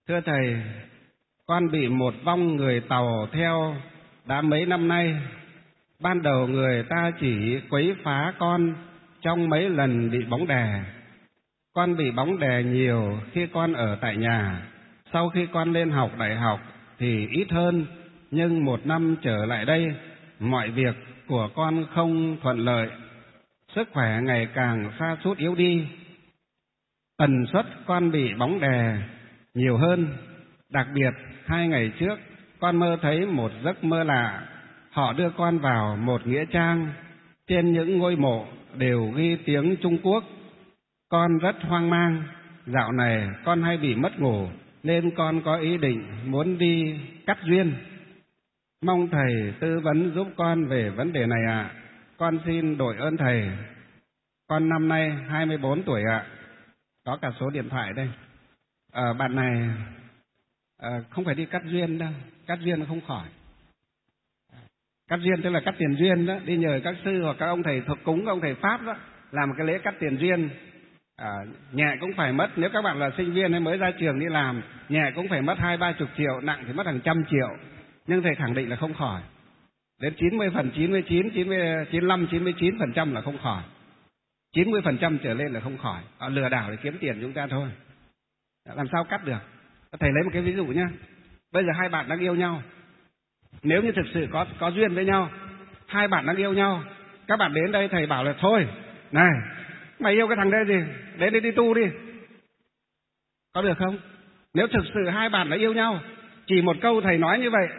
Thưa Thầy, con bị một vong người Tàu theo đã mấy năm nay. Ban đầu người ta chỉ quấy phá con trong mấy lần bị bóng đè. Con bị bóng đè nhiều khi con ở tại nhà. Sau khi con lên học đại học thì ít hơn, nhưng một năm trở lại đây, mọi việc của con không thuận lợi. Sức khỏe ngày càng sa sút yếu đi. Tần suất con bị bóng đè nhiều hơn. Đặc biệt 2 ngày trước, con mơ thấy một giấc mơ lạ. Họ đưa con vào một nghĩa trang. Trên những ngôi mộ đều ghi tiếng Trung Quốc. Con rất hoang mang. Dạo này con hay bị mất ngủ, nên con có ý định muốn đi cắt duyên. Mong Thầy tư vấn giúp con về vấn đề này ạ. Con xin đội ơn Thầy. Con năm nay 24 tuổi ạ. Có cả số điện thoại đây. Bạn này không phải đi cắt duyên đâu. Cắt duyên nó không khỏi. Cắt duyên tức là cắt tiền duyên đó. Đi nhờ các sư hoặc các ông thầy thuộc cúng, các ông thầy Pháp đó, làm một cái lễ cắt tiền duyên. Nhẹ cũng phải mất, nếu các bạn là sinh viên hay mới ra trường đi làm, nhẹ cũng phải mất 20-30 triệu, nặng thì mất hàng trăm triệu. Nhưng Thầy khẳng định là không khỏi. Đến 95-99% là không khỏi. 90% trở lên là không khỏi. Họ lừa đảo để kiếm tiền chúng ta thôi. Làm sao cắt được? Thầy lấy một cái ví dụ nhé. Bây giờ hai bạn đang yêu nhau. Nếu như thực sự có duyên với nhau, hai bạn đang yêu nhau, các bạn đến đây Thầy bảo là thôi, này, mày yêu cái thằng đây gì, đến đây đi tu đi. Có được không? Nếu thực sự hai bạn đã yêu nhau, chỉ một câu Thầy nói như vậy,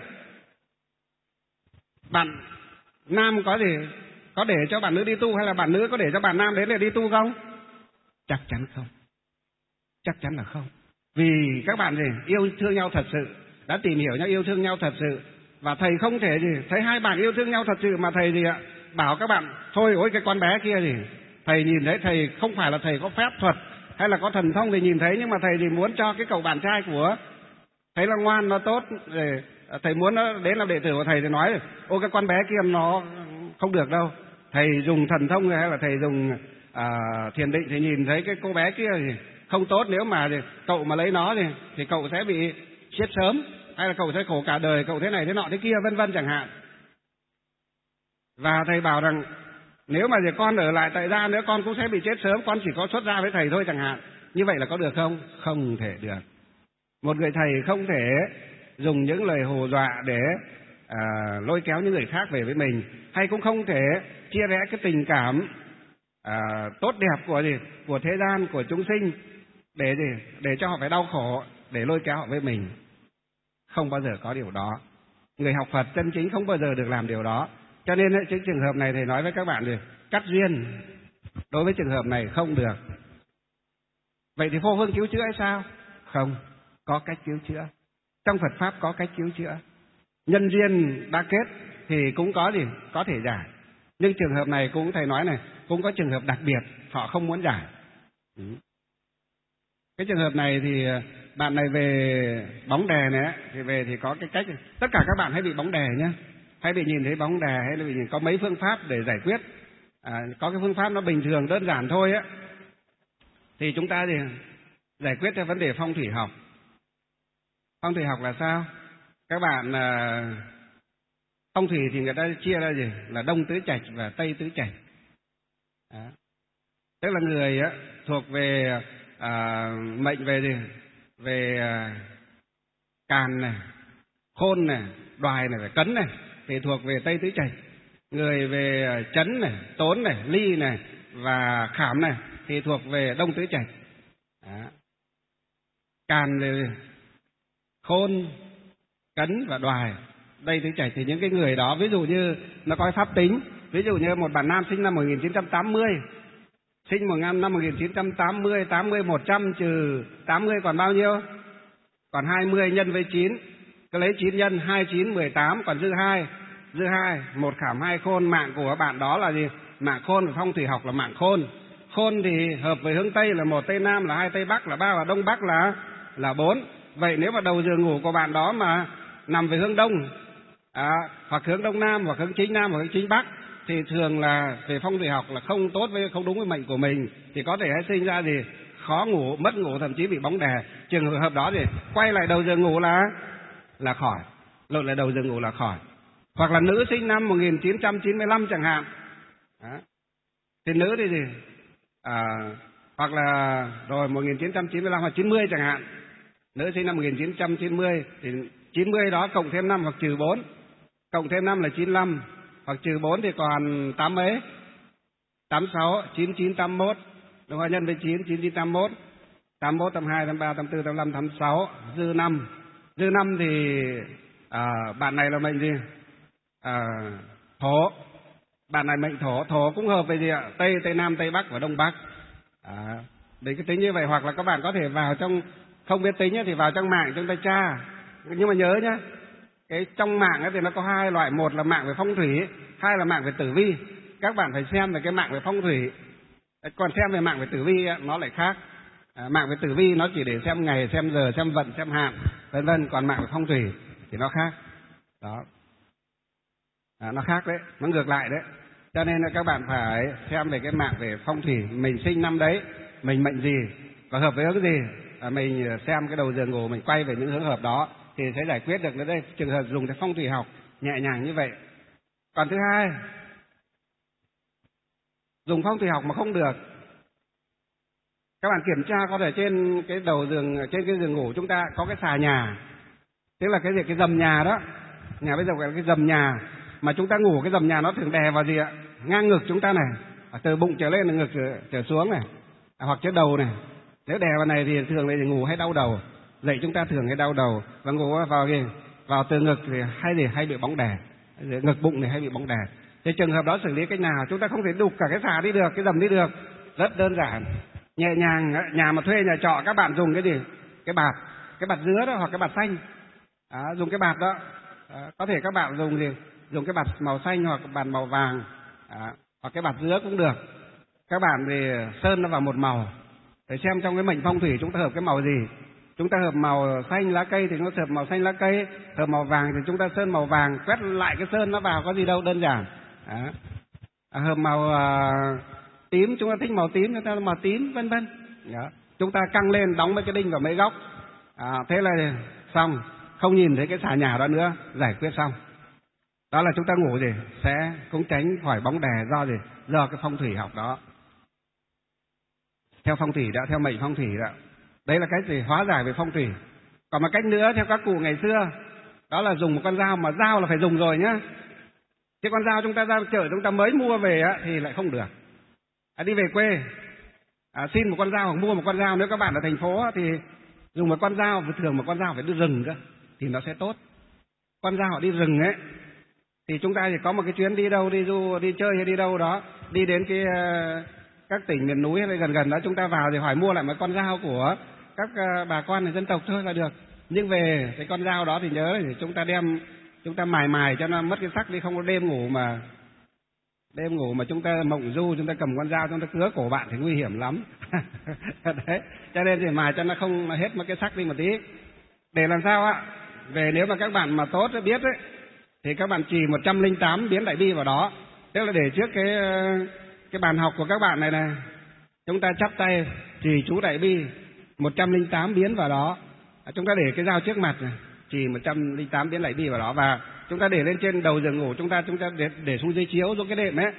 bạn nam có để cho bạn nữ đi tu, hay là bạn nữ có để cho bạn nam đến để đi tu không? Chắc chắn không. Chắc chắn là không. Vì các bạn yêu thương nhau thật sự, đã tìm hiểu nhau, yêu thương nhau thật sự. Và Thầy không thể thấy hai bạn yêu thương nhau thật sự mà Thầy bảo các bạn thôi, ôi cái con bé kia Thầy nhìn thấy, Thầy không phải là Thầy có phép thuật hay là có thần thông để nhìn thấy, nhưng mà Thầy muốn cho cái cậu bạn trai của Thầy là ngoan, nó tốt, để Thầy muốn nó đến làm đệ tử của Thầy thì nói ôi cái con bé kia nó không được đâu. Thầy dùng thần thông hay là Thầy dùng thiền định thì nhìn thấy cái cô bé kia không tốt, nếu mà cậu mà lấy nó thì cậu sẽ bị chết sớm, hay là cậu sẽ khổ cả đời, cậu thế này thế nọ thế kia vân vân chẳng hạn. Và Thầy bảo rằng nếu mà con ở lại tại gia nữa, con cũng sẽ bị chết sớm, con chỉ có xuất gia với Thầy thôi chẳng hạn. Như vậy là có được không? Không thể được. Một người thầy không thể dùng những lời hù dọa để lôi kéo những người khác về với mình, hay cũng không thể chia rẽ cái tình cảm tốt đẹp của thế gian, của chúng sinh để cho họ phải đau khổ, để lôi kéo họ với mình. Không bao giờ có điều đó. Người học Phật chân chính không bao giờ được làm điều đó. Cho nên cái trường hợp này Thầy nói với các bạn cắt duyên đối với trường hợp này không được. Vậy thì vô phương cứu chữa hay sao? Không, có cách cứu chữa. Trong Phật Pháp có cách cứu chữa. Nhân duyên đã kết thì cũng có thể giải. Nhưng trường hợp này cũng Thầy nói này, cũng có trường hợp đặc biệt họ không muốn giải. Cái trường hợp này thì bạn này về bóng đè này thì về thì có cái cách. Tất cả các bạn hãy bị bóng đè nhé, hay bị nhìn thấy bóng đè, hay là bị có mấy phương pháp để giải quyết. Có cái phương pháp nó bình thường đơn giản thôi á, thì chúng ta giải quyết theo vấn đề phong thủy học. Phong thủy học là sao? Các bạn phong thủy thì người ta chia ra là Đông tứ trạch và Tây tứ trạch. Tức là người thuộc về mệnh về Càn này, Khôn này, Đoài này, Cấn này thì thuộc về Tây tứ trạch. Người về Chấn này, Tốn này, Ly này và Khảm này thì thuộc về Đông tứ trạch. Càn thì Khôn, Cấn và Đoài, Tây tứ trạch. Thì những cái người đó, ví dụ như nó có pháp tính, ví dụ như một bạn nam sinh năm 1980, sinh năm 1980, 80, 100 trừ 80 còn bao nhiêu? Còn 20 nhân với 9, cứ lấy 9 nhân 29, 18, còn dư 2, 1 Khảm 2 Khôn. Mạng của bạn đó là gì? Mạng Khôn, phong thủy học là mạng Khôn. Khôn thì hợp với hướng Tây là 1 Tây Nam, là 2 Tây Bắc, là 3 và Đông Bắc là 4. Vậy nếu mà đầu giường ngủ của bạn đó mà nằm về hướng Đông, hoặc hướng Đông Nam, hoặc hướng Chính Nam, hoặc hướng Chính Bắc, thì thường là về phong thủy học là không tốt, không đúng với mệnh của mình, thì có thể sinh ra khó ngủ, mất ngủ, thậm chí bị bóng đè. trường hợp đó thì quay lại đầu giường ngủ là khỏi, lộn lại đầu giường ngủ là khỏi. Hoặc là nữ sinh năm 1995 chẳng hạn, đó. Thì nữ thì gì? Hoặc là rồi 1995 hoặc 90 chẳng hạn. Nữ sinh năm 1990 thì 90 đó cộng thêm 5 hoặc trừ 4, cộng thêm 5 là 95, hoặc trừ 4 thì còn 8 mấy? 86, 99, 81. Đúng không? Nhân với 9, 99, 81. 81, 82, 83, 84, 85, 86, dư 5. Dư 5 thì bạn này là mệnh gì? Thổ. Bạn này mệnh thổ, thổ cũng hợp về gì ạ? Tây, Tây Nam, Tây Bắc và Đông Bắc. Đấy cái tính như vậy. Hoặc là các bạn có thể vào trong, không biết tính thì vào trong mạng chúng ta tra. Nhưng mà nhớ nhá, cái trong mạng ấy thì nó có hai loại, một là mạng về phong thủy, hai là mạng về tử vi. Các bạn phải xem về cái mạng về phong thủy, còn xem về mạng về tử vi nó lại khác. Mạng về tử vi nó chỉ để xem ngày, xem giờ, xem vận, xem hạn, vân vân. Còn mạng về phong thủy thì nó khác. Đó. Nó khác đấy, nó ngược lại đấy. Cho nên là các bạn phải xem về cái mạng về phong thủy, mình sinh năm đấy, mình mệnh gì và hợp với hướng gì. Mình xem cái đầu giường ngủ mình quay về những hướng hợp đó thì sẽ giải quyết được. Nữa đây trường hợp dùng cái phong thủy học nhẹ nhàng như vậy. Còn thứ hai, dùng phong thủy học mà không được, các bạn kiểm tra có thể trên cái đầu giường, trên cái giường ngủ chúng ta có cái xà nhà, tức là cái gì, cái dầm nhà đó. Nhà bây giờ gọi là cái dầm nhà, mà chúng ta ngủ cái dầm nhà nó thường đè vào gì ạ? Ngang ngực chúng ta này, từ bụng trở lên là ngực trở xuống này, hoặc trên đầu này. Nếu đè vào này thì thường là ngủ hay đau đầu, dậy chúng ta thường hay đau đầu, và ngủ vào gì, vào từ ngực thì hay bị bóng đè, ngực bụng này hay bị bóng đè. Thì trường hợp đó xử lý cách nào? Chúng ta không thể đục cả cái xà đi được, cái dầm đi được, rất đơn giản, nhẹ nhàng. Nhà mà thuê nhà trọ các bạn dùng cái gì? Cái bạt dứa đó, hoặc cái bạt xanh. Dùng cái bạt đó. Có thể các bạn dùng gì? Dùng cái bạt màu xanh hoặc bạt màu vàng, hoặc cái bạt dứa cũng được. Các bạn thì sơn nó vào một màu, để xem trong cái mệnh phong thủy chúng ta hợp cái màu gì. Chúng ta hợp màu xanh lá cây thì nó hợp màu xanh lá cây, hợp màu vàng thì chúng ta sơn màu vàng, quét lại cái sơn nó vào, có gì đâu, đơn giản. Hợp màu tím, chúng ta thích màu tím, chúng ta màu tím, vân vân. Chúng ta căng lên, đóng mấy cái đinh vào mấy góc, thế là xong, không nhìn thấy cái xà nhà đó nữa, giải quyết xong. Đó là chúng ta ngủ gì sẽ cũng tránh khỏi bóng đè do gì? Do cái phong thủy học đó. Theo phong thủy đã, theo mệnh phong thủy đã. Đấy là cách gì? Hóa giải về phong thủy. Còn một cách nữa theo các cụ ngày xưa, đó là dùng một con dao, mà dao là phải dùng rồi nhá. Chứ con dao chúng ta ra chợ chúng ta mới mua về thì lại không được. Đi về quê, xin một con dao hoặc mua một con dao, nếu các bạn ở thành phố thì dùng một con dao, thường một con dao phải đi rừng cơ thì nó sẽ tốt. Con dao họ đi rừng ấy thì chúng ta chỉ có một cái chuyến đi đâu, đi du, đi chơi hay đi đâu đó, đi đến cái các tỉnh miền núi hay gần gần đó, chúng ta vào thì hỏi mua lại một con dao của các bà con người dân tộc thôi là được. Nhưng về cái con dao đó thì nhớ thì chúng ta đem, chúng ta mài cho nó mất cái sắc đi, không có đêm ngủ mà chúng ta mộng du, chúng ta cầm con dao chúng ta cứa cổ bạn thì nguy hiểm lắm. Đấy, cho nên thì mài cho nó không hết mất cái sắc đi một tí. Để làm sao về nếu mà các bạn mà tốt biết ấy, thì các bạn trì 108 biến đại bi vào đó. Tức là để trước cái bàn học của các bạn này này, chúng ta chắp tay trì chú đại bi 108 biến vào đó. Chúng ta để cái dao trước mặt này, trì 108 biến đại bi vào đó, và chúng ta để lên trên đầu giường ngủ chúng ta để xuống dưới chiếu, xuống cái đệm ấy.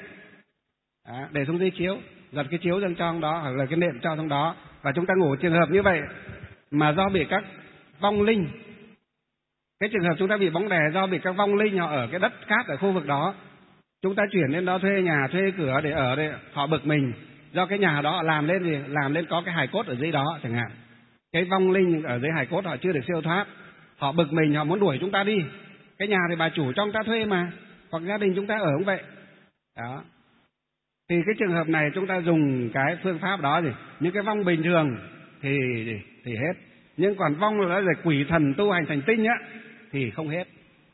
Để xuống dưới chiếu, giật cái chiếu dâng trong đó, hoặc là cái nệm cho trong đó, và chúng ta ngủ. Trường hợp như vậy mà do bị các vong linh, cái trường hợp chúng ta bị bóng đè do bị các vong linh họ ở cái đất cát ở khu vực đó, chúng ta chuyển lên đó thuê nhà thuê cửa để ở đây, họ bực mình do cái nhà đó họ làm lên có cái hài cốt ở dưới đó chẳng hạn. Cái vong linh ở dưới hài cốt họ chưa được siêu thoát, họ bực mình, họ muốn đuổi chúng ta đi. Cái nhà thì bà chủ cho chúng ta thuê mà, hoặc gia đình chúng ta ở cũng vậy đó. Thì cái trường hợp này chúng ta dùng cái phương pháp đó gì, những cái vong bình thường thì hết, nhưng còn vong là quỷ thần tu hành thành tinh thì không hết.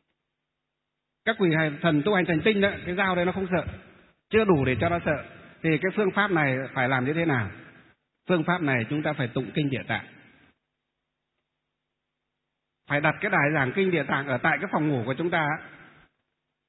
Các quỷ thần tu hành thành tinh đó, cái dao đây nó không sợ, chưa đủ để cho nó sợ. Thì cái phương pháp này phải làm như thế nào? Phương pháp này chúng ta phải tụng kinh Địa Tạng, phải đặt cái đài giảng kinh Địa Tạng ở tại cái phòng ngủ của chúng ta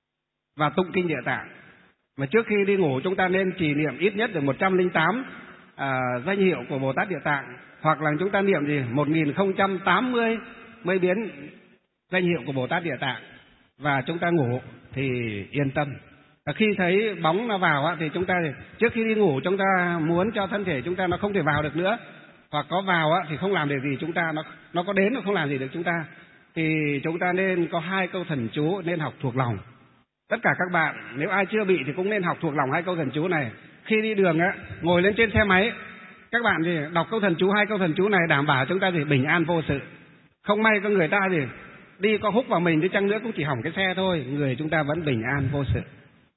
và tụng kinh Địa Tạng. Mà trước khi đi ngủ chúng ta nên trì niệm ít nhất được 108 danh hiệu của Bồ Tát Địa Tạng, hoặc là chúng ta niệm gì 1080 mới biến danh hiệu của Bồ Tát Địa Tạng, và chúng ta ngủ thì yên tâm. Và khi thấy bóng nó vào thì chúng ta trước khi đi ngủ chúng ta muốn cho thân thể chúng ta nó không thể vào được nữa, hoặc có vào thì không làm được gì chúng ta, nó có đến nó không làm gì được chúng ta, thì chúng ta nên có 2 câu thần chú nên học thuộc lòng. Tất cả các bạn nếu ai chưa bị thì cũng nên học thuộc lòng 2 câu thần chú này. Khi đi đường ngồi lên trên xe máy, các bạn thì đọc câu thần chú, 2 câu thần chú này đảm bảo chúng ta thì bình an vô sự. Không may có người ta thì đi có húc vào mình đi chăng nữa cũng chỉ hỏng cái xe thôi, người chúng ta vẫn bình an vô sự.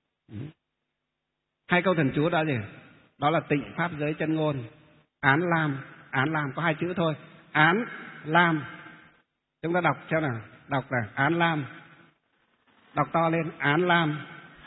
2 câu thần chú đó gì? Đó là tịnh pháp giới chân ngôn. Án lam có 2 chữ thôi. Án lam. Chúng ta đọc cho nào. Đọc là án lam. Đọc to lên. Án lam.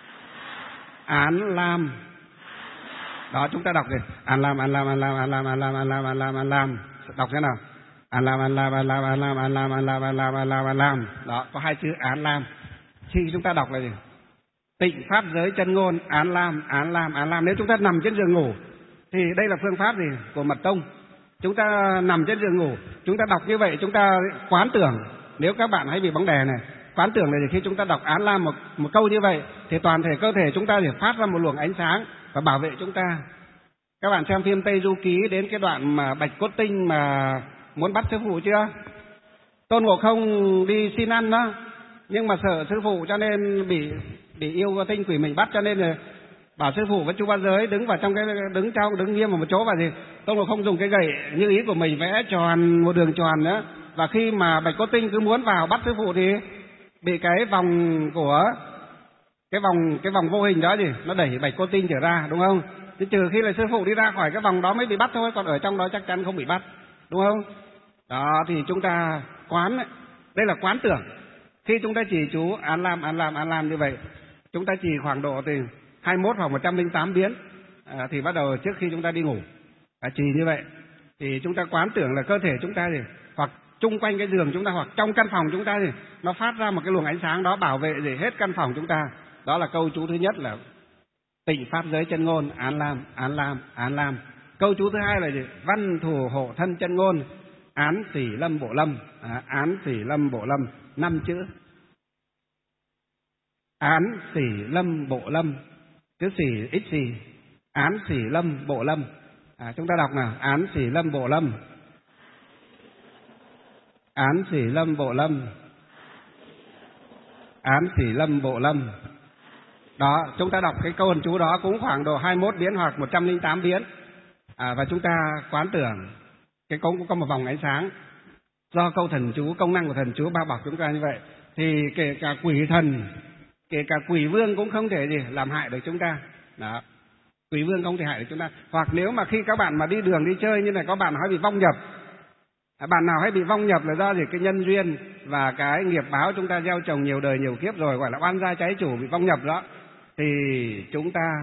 Án lam. Đó, chúng ta đọc rồi. Án lam, án lam, án lam, án lam, án lam, án lam, án lam, án lam. Đọc thế nào? Án lam, án lam, án lam, án lam, án lam, án lam, án lam, án lam, án lam. Đó, có 2 chữ án lam. Khi chúng ta đọc là gì? Tịnh pháp giới chân ngôn, án lam, án lam, án lam. Nếu chúng ta nằm trên giường ngủ thì đây là phương pháp gì? Của mật tông. Chúng ta nằm trên giường ngủ, chúng ta đọc như vậy, chúng ta quán tưởng. Nếu các bạn hay bị bóng đè này, quán tưởng này thì khi chúng ta đọc án lam một câu như vậy thì toàn thể cơ thể chúng ta thì phát ra một luồng ánh sáng và bảo vệ chúng ta. Các bạn xem phim Tây Du Ký đến cái đoạn mà Bạch Cốt Tinh mà muốn bắt sư phụ chưa? Tôn Ngộ Không đi xin ăn đó, nhưng mà sợ sư phụ cho nên bị yêu tinh quỷ mình bắt, cho nên là bảo sư phụ với chú Ba Giới đứng vào trong đứng nghiêm vào một chỗ, và gì Tôn Ngộ Không dùng cái gậy như ý của mình vẽ tròn một đường tròn nữa, và khi mà Bạch Cốt Tinh cứ muốn vào bắt sư phụ thì bị cái vòng của cái vòng vô hình đó nó đẩy Bạch Cốt Tinh trở ra, đúng không? Chứ trừ khi là sư phụ đi ra khỏi cái vòng đó mới bị bắt thôi, còn ở trong đó chắc chắn không bị bắt, đúng không? Đó thì chúng ta quán, đây là quán tưởng. Khi chúng ta trì chú án lam, án lam, án lam như vậy, chúng ta trì khoảng độ từ 21 hoặc 108 biến thì bắt đầu trước khi chúng ta đi ngủ trì như vậy thì chúng ta quán tưởng là cơ thể chúng ta thì hoặc chung quanh cái giường chúng ta hoặc trong căn phòng chúng ta thì nó phát ra một cái luồng ánh sáng đó bảo vệ gì hết căn phòng chúng ta. Đó là câu chú thứ nhất là tịnh pháp giới chân ngôn, án lam, án lam, án lam. Câu chú thứ hai là gì? Văn thù hộ thân chân ngôn, án xỉ lâm bộ lâm. Án xỉ lâm bộ lâm, 5 chữ. Án xỉ lâm bộ lâm, chữ xỉ ít xỉ. Án xỉ lâm bộ lâm. Chúng ta đọc nào. Án xỉ lâm bộ lâm. Án xỉ lâm bộ lâm. Án xỉ lâm bộ lâm. Đó, chúng ta đọc cái câu thần chú đó cũng khoảng độ 21 biến hoặc 108 biến. Và chúng ta quán tưởng cái cũng có một vòng ánh sáng. Do câu thần chú, công năng của thần chú bao bọc chúng ta như vậy, thì kể cả quỷ thần, kể cả quỷ vương cũng không thể gì làm hại được chúng ta. Đó, quỷ vương không thể hại được chúng ta. Hoặc nếu mà khi các bạn mà đi đường đi chơi như này, có bạn hay bị vong nhập, bạn nào hay bị vong nhập là do gì? Cái nhân duyên và cái nghiệp báo chúng ta gieo trồng nhiều đời nhiều kiếp rồi, gọi là oan gia trái chủ, bị vong nhập đó. Thì chúng ta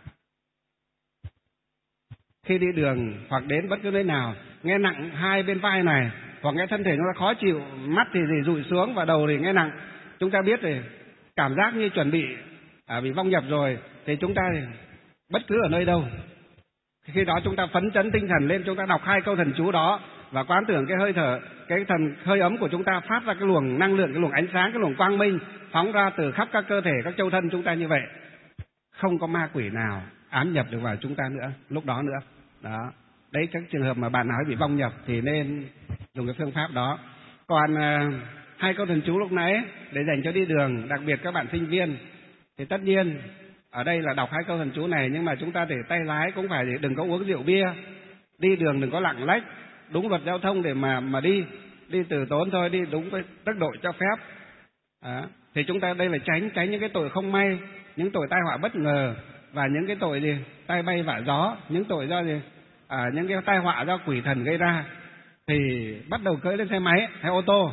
khi đi đường hoặc đến bất cứ nơi nào nghe nặng 2 bên vai này, hoặc nghe thân thể chúng ta khó chịu, mắt thì rụi xuống và đầu thì nghe nặng, chúng ta biết thì cảm giác như chuẩn bị bị vong nhập rồi, thì chúng ta thì bất cứ ở nơi đâu, khi đó chúng ta phấn chấn tinh thần lên, chúng ta đọc 2 câu thần chú đó và quán tưởng cái hơi thở, cái thần hơi ấm của chúng ta phát ra cái luồng năng lượng, cái luồng ánh sáng, cái luồng quang minh phóng ra từ khắp các cơ thể, các châu thân chúng ta như vậy, không có ma quỷ nào ám nhập được vào chúng ta nữa, lúc đó nữa. Đó, đấy các trường hợp mà bạn nào bị vong nhập thì nên dùng cái phương pháp đó. Còn 2 câu thần chú lúc nãy để dành cho đi đường, đặc biệt các bạn sinh viên, thì tất nhiên ở đây là đọc 2 câu thần chú này, nhưng mà chúng ta để tay lái cũng phải đừng có uống rượu bia, đi đường đừng có lạng lách, đúng luật giao thông để mà đi từ tốn thôi, đi đúng với tốc độ cho phép. Thì chúng ta đây là tránh những cái tội không may, những tội tai họa bất ngờ, và những cái tội gì tai bay vạ gió, những tội do gì những cái tai họa do quỷ thần gây ra. Thì bắt đầu cưỡi lên xe máy hay ô tô,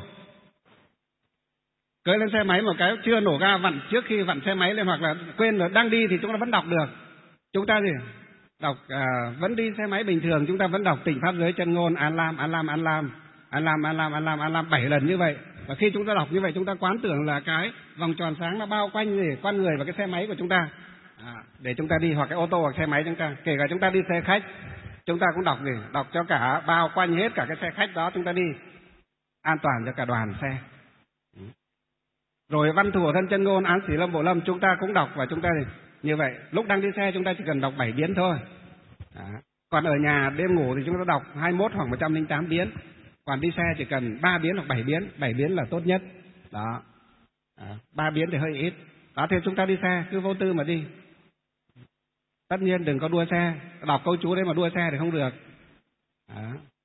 cưỡi lên xe máy một cái chưa nổ ga vặn, trước khi vặn xe máy lên hoặc là quên rồi đang đi thì chúng ta vẫn đọc được. Chúng ta gì đọc vẫn đi xe máy bình thường, chúng ta vẫn đọc tịnh pháp giới chân ngôn, án lam, án lam, án lam, án lam, án lam, án lam, án lam 7 lần như vậy. Và khi chúng ta đọc như vậy, chúng ta quán tưởng là cái vòng tròn sáng nó bao quanh gì con người và cái xe máy của chúng ta, để chúng ta đi, hoặc cái ô tô hoặc xe máy chúng ta, kể cả chúng ta đi xe khách, chúng ta cũng đọc gì? Đọc cho cả bao quanh hết cả cái xe khách đó, chúng ta đi an toàn cho cả đoàn xe. Rồi văn thủ thân chân ngôn án sĩ lâm bộ lâm chúng ta cũng đọc, và chúng ta như vậy lúc đang đi xe chúng ta chỉ cần đọc 7 biến thôi. Đó. Còn ở nhà đêm ngủ thì chúng ta đọc 21 hoặc 108 biến. Còn đi xe chỉ cần 3 biến hoặc 7 biến, 7 biến là tốt nhất. Đó. 3 biến thì hơi ít. Đó, thì chúng ta đi xe cứ vô tư mà đi. Tất nhiên đừng có đua xe, đọc câu chú đấy mà đua xe thì không được. Đó.